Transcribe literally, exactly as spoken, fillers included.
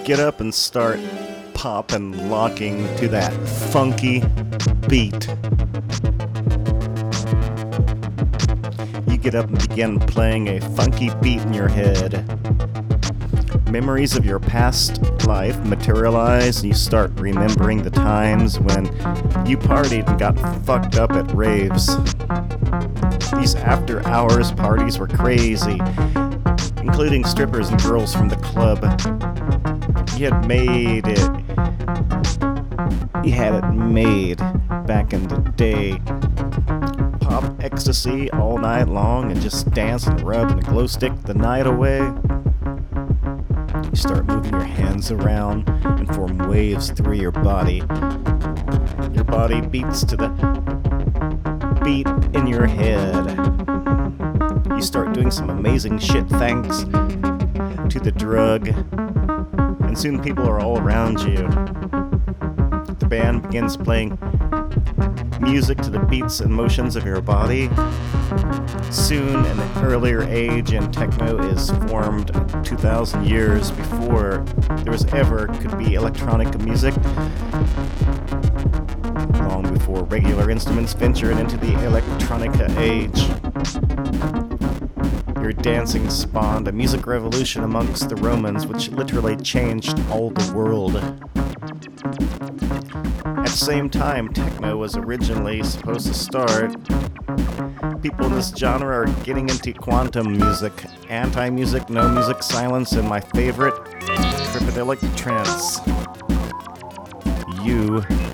get up and start pop and locking to that funky beat. You get up and begin playing a funky beat in your head. Memories of your past life materialize, and you start remembering the times when you partied and got fucked up at raves. These after-hours parties were crazy, including strippers and girls from the club. You had made it. You had it made back in the day. Pop ecstasy all night long and just dance and rub and glow stick the night away. You start moving your hands around and form waves through your body. Your body beats to the beat in your head. You start doing some amazing shit thanks to the drug, and soon people are all around you. The band begins playing music to the beats and motions of your body. Soon, an earlier age in techno is formed two thousand years before there was ever could be electronic music. Long before regular instruments ventured into the electronica age. Your dancing spawned a music revolution amongst the Romans, which literally changed all the world. At the same time techno was originally supposed to start, people in this genre are getting into quantum music, anti-music, no music, silence, and my favorite, tripadelic trance. You